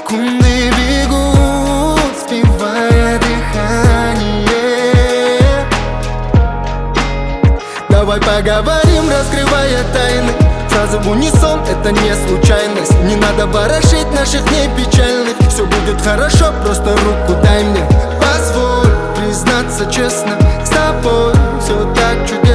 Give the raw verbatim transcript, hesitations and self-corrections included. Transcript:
Секунды бегут, сбивая дыхание. Давай поговорим, раскрывая тайны. Фразы в унисон, это не случайность. Не надо ворошить наших дней печальных. Все будет хорошо, просто руку дай мне. Позволь признаться честно, с тобой все так чудесно.